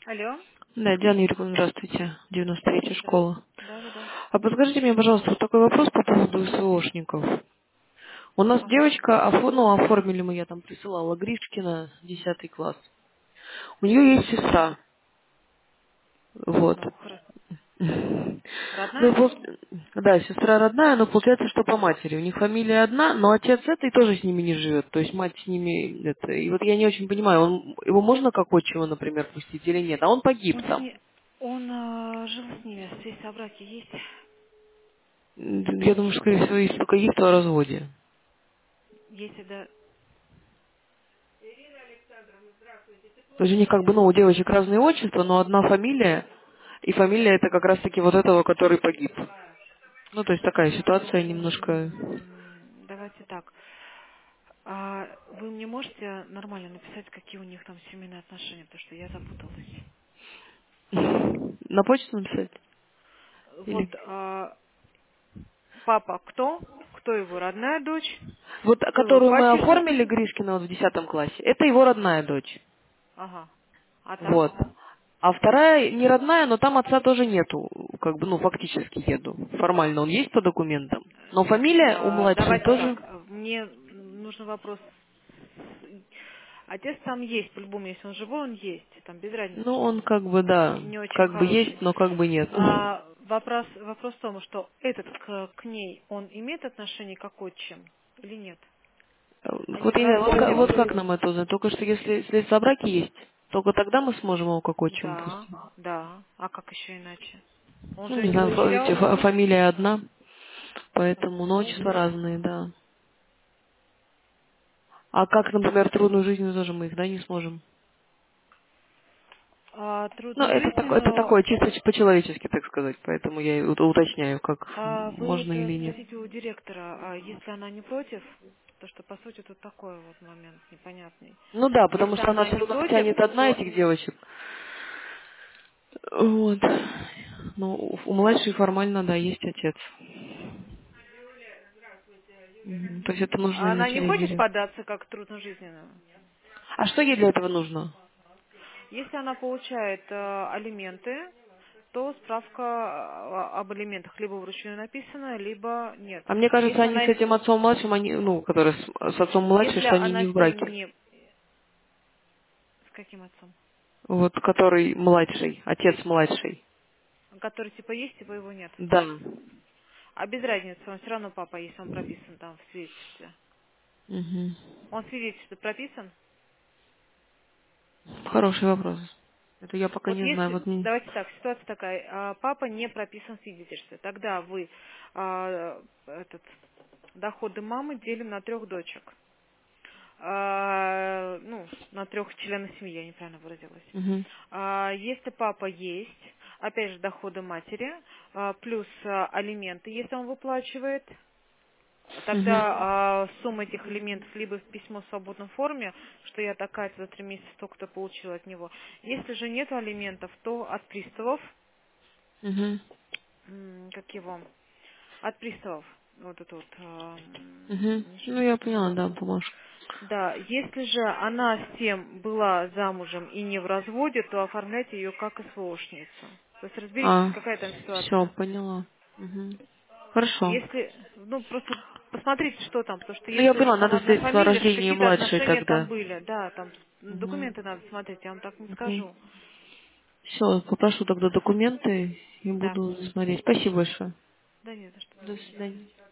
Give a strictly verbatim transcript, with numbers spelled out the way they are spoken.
Алло? Да, Диана Юрьевна, здравствуйте. девяносто третья Да. школа. Да, да, да. А подскажите мне, пожалуйста, вот такой вопрос по поводу СВОшников. У нас Ага. девочка, офо- ну, оформили мы, я там присылала, Гришкина, десятый класс. У нее есть сестра. Вот. Ну, хорошо. Ну, Родная? пол- да, сестра родная, но получается, что по матери. У них фамилия одна, но отец этой тоже с ними не живет. То есть мать с ними... Это... И вот я не очень понимаю, он... его можно как отчима, например, пустить или нет? А он погиб Он с там. ней... Он а, жил с ними, связь о браке есть? М, Я думаю, что, скорее всего, если только есть, то о разводе. Если да... То есть у них как бы, ну, у девочек разные отчества, но одна фамилия, и фамилия это как раз-таки вот этого, который погиб. Ну, то есть такая ситуация немножко... М, Давайте так. А вы мне можете нормально написать, какие у них там семейные отношения, потому что я запуталась. На почту написать? Вот Или... а, папа кто? Кто его родная дочь? Вот, Кто его которую мы паческий? оформили Гришкина вот в десятом классе, это его родная дочь. Ага. А там? Вот. А вторая не родная, но там отца тоже нету, как бы, ну, фактически еду. Формально он есть по документам. Но фамилия у А, младшей давайте тоже, так. Мне нужен вопрос. Отец там есть, по-любому, если он живой, он есть. Там без разницы, ну, что он он как бы, да, не очень как бы есть, хороший. но как бы нет. А, вопрос, вопрос в том, что этот к, к ней, он имеет отношение как отчим или нет? Они Вот, в я не знаю, вот, разводе? как, вот как нам это узнать? Только что если свидетельство о браке есть, только тогда мы сможем его как отчим Да, пустить. да. А как еще иначе? Он Ну, же не не знаю, фа- видите, выезжал? фа- фамилия одна, поэтому, но Ну, отчества разные, да. А как, например, трудную жизнь тоже мы их, да, не сможем? а, Ну, трудную это, жизнь, такое, это но такое, чисто по-человечески, так сказать, поэтому я и ут- уточняю, как а, вы можно это или нет. спросите у директора, а если она не против, то что по сути тут такой вот момент непонятный. Ну да, потому Если что она она все не равно против, тянет одна то этих девочек. Вот. Ну, у у младшей формально, да, есть отец. Мгм. То есть это нужно она не изначально хочет директор. податься как трудножизненную. А что ей для этого нужно? Если она получает э, алименты, то справка э, об алиментах либо вручную написана, либо нет. А мне кажется, Если они с она, этим отцом младшим, они, ну, который с, с отцом младшим, если что они не она в с ним браке. не... С каким отцом? Вот, который младший, отец младший. Который типа есть, типа его нет. Да. А без разницы, он все равно папа, если он прописан там в свидетельстве. Мгм. Он в свидетельстве прописан? Хороший вопрос. Это я пока Вот не знаю. если, Вот не... давайте так, ситуация такая, а, папа не прописан в свидетельстве, тогда вы а, этот, доходы мамы делим на трех дочек. А, ну, на трех членов семьи, я неправильно выразилась. Мгм. А, если папа есть, опять же, доходы матери, а, плюс а, алименты, если он выплачивает, Мгм. тогда а, сумма этих элементов либо в письмо в свободной форме, что я такая-то за три месяца столько-то получила от него. Если же нет алиментов, то от приставов, Мгм. м, как его, от приставов, вот это вот, а, Мгм. м, Ну, я поняла, да, бумажка. да, если же она с тем была замужем и не в разводе, то оформляйте ее как СВОшницу. То есть разберитесь, А, какая там все, ситуация. поняла. Мгм. Хорошо. Если, ну, просто посмотрите, что там, потому что Ну, я если поняла, там надо одна свидетельство о фамилия, что рождении какие-то младшей отношения там тогда. были, да, там Угу. документы надо смотреть, я вам так не Угу. скажу. Все, попрошу тогда документы и Да, буду смотреть. Спасибо большое. да не за что, до До свидания. свидания.